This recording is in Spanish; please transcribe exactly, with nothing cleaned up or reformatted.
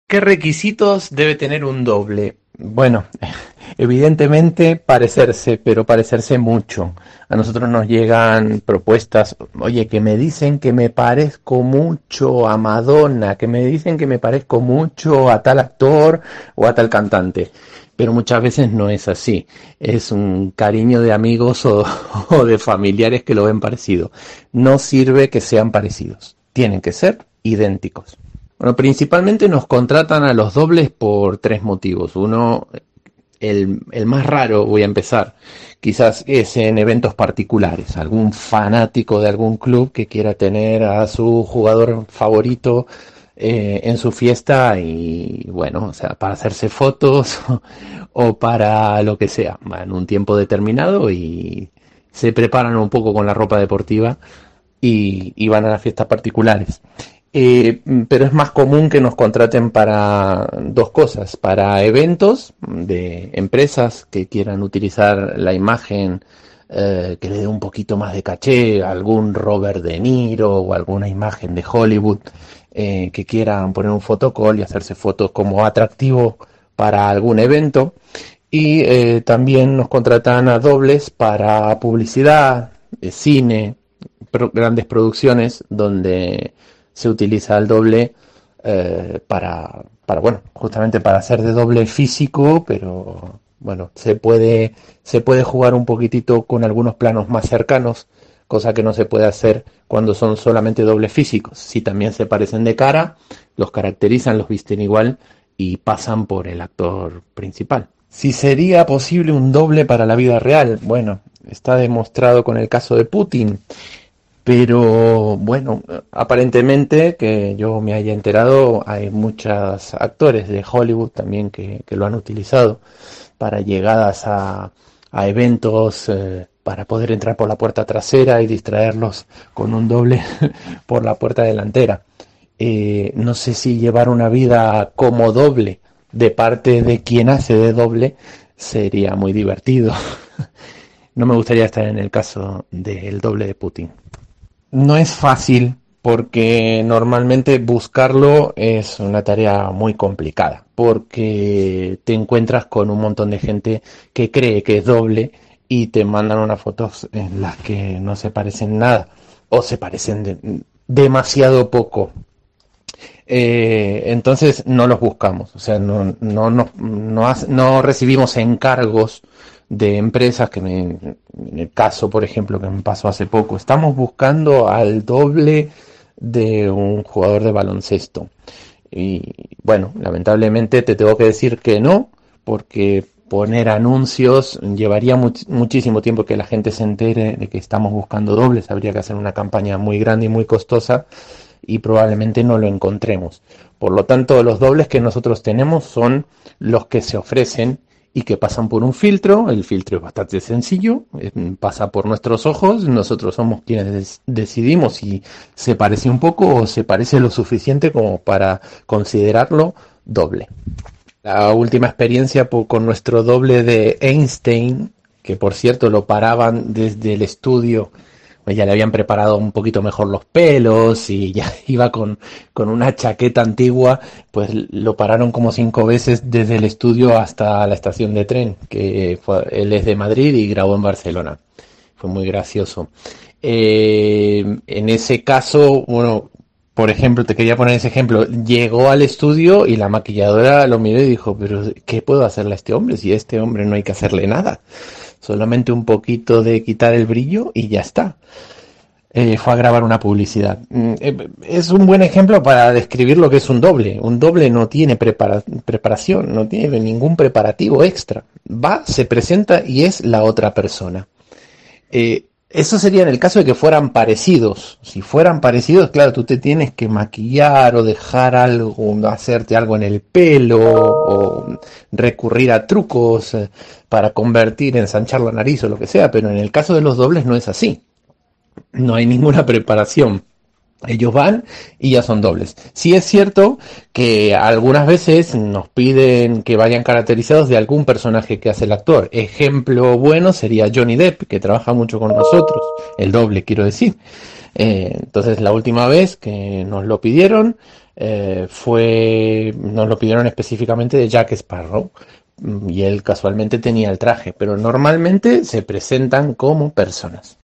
¿Qué requisitos debe tener un doble? Bueno, evidentemente parecerse, pero parecerse mucho. A nosotros nos llegan propuestas, oye, que me dicen que me parezco mucho a Madonna, que me dicen que me parezco mucho a tal actor o a tal cantante. Pero muchas veces no es así. Es un cariño de amigos o, o de familiares que lo ven parecido. No sirve que sean parecidos. Tienen que ser idénticos. Bueno, principalmente nos contratan a los dobles por tres motivos. Uno, el, el más raro, voy a empezar, quizás es en eventos particulares. Algún fanático de algún club que quiera tener a su jugador favorito eh, en su fiesta y, bueno, o sea, para hacerse fotos o, o para lo que sea, en un tiempo determinado y se preparan un poco con la ropa deportiva y, y van a las fiestas particulares. Eh, pero es más común que nos contraten para dos cosas, para eventos de empresas que quieran utilizar la imagen eh, que le dé un poquito más de caché, algún Robert De Niro o alguna imagen de Hollywood eh, que quieran poner un fotocall y hacerse fotos como atractivo para algún evento. Y eh, también nos contratan a dobles para publicidad, eh, cine, pro- grandes producciones donde se utiliza el doble eh, para, para, bueno, justamente para hacer de doble físico, pero bueno, se puede, se puede jugar un poquitito con algunos planos más cercanos, cosa que no se puede hacer cuando son solamente dobles físicos. Si también se parecen de cara, los caracterizan, los visten igual y pasan por el actor principal. Si sería posible un doble para la vida real, bueno, está demostrado con el caso de Putin. Pero bueno, aparentemente que yo me haya enterado, hay muchos actores de Hollywood también que, que lo han utilizado para llegadas a, a eventos, eh, para poder entrar por la puerta trasera y distraerlos con un doble por la puerta delantera. Eh, no sé si llevar una vida como doble de parte de quien hace de doble sería muy divertido. No me gustaría estar en el caso del doble de Putin. No es fácil porque normalmente buscarlo es una tarea muy complicada, porque te encuentras con un montón de gente que cree que es doble y te mandan unas fotos en las que no se parecen nada o se parecen de- demasiado poco. Eh, entonces no los buscamos, o sea, no, no, no, no, hace- no recibimos encargos de empresas que me, en el caso, por ejemplo, que me pasó hace poco, estamos buscando al doble de un jugador de baloncesto. Y bueno, lamentablemente te tengo que decir que no, porque poner anuncios llevaría much- muchísimo tiempo que la gente se entere de que estamos buscando dobles, habría que hacer una campaña muy grande y muy costosa y probablemente no lo encontremos. Por lo tanto, los dobles que nosotros tenemos son los que se ofrecen y que pasan por un filtro. El filtro es bastante sencillo, eh, pasa por nuestros ojos, nosotros somos quienes des- decidimos si se parece un poco o se parece lo suficiente como para considerarlo doble. La última experiencia po- con nuestro doble de Einstein, que por cierto lo paraban desde el estudio, pues ya le habían preparado un poquito mejor los pelos y ya iba con, con una chaqueta antigua, pues lo pararon como cinco veces desde el estudio hasta la estación de tren, que fue, él es de Madrid y grabó en Barcelona. Fue muy gracioso. Eh, en ese caso, bueno, por ejemplo, te quería poner ese ejemplo, llegó al estudio y la maquilladora lo miró y dijo, pero ¿qué puedo hacerle a este hombre? Si a este hombre no hay que hacerle nada, solamente un poquito de quitar el brillo y ya está. Eh, fue a grabar una publicidad. Mm, eh, Es un buen ejemplo para describir lo que es un doble. Un doble no tiene prepara- preparación, no tiene ningún preparativo extra. Va, se presenta y es la otra persona. Eh, eso sería en el caso de que fueran parecidos. Si fueran parecidos, claro, tú te tienes que maquillar o dejar algo, hacerte algo en el pelo o recurrir a trucos eh, para convertir, ensanchar la nariz o lo que sea, pero en el caso de los dobles no es así. No hay ninguna preparación. Ellos van y ya son dobles. Sí es cierto que algunas veces nos piden que vayan caracterizados de algún personaje que hace el actor. Ejemplo bueno sería Johnny Depp, que trabaja mucho con nosotros, el doble quiero decir. Eh, entonces la última vez que nos lo pidieron, eh, fue, nos lo pidieron específicamente de Jack Sparrow mm, y él casualmente tenía el traje, pero normalmente se presentan como personas.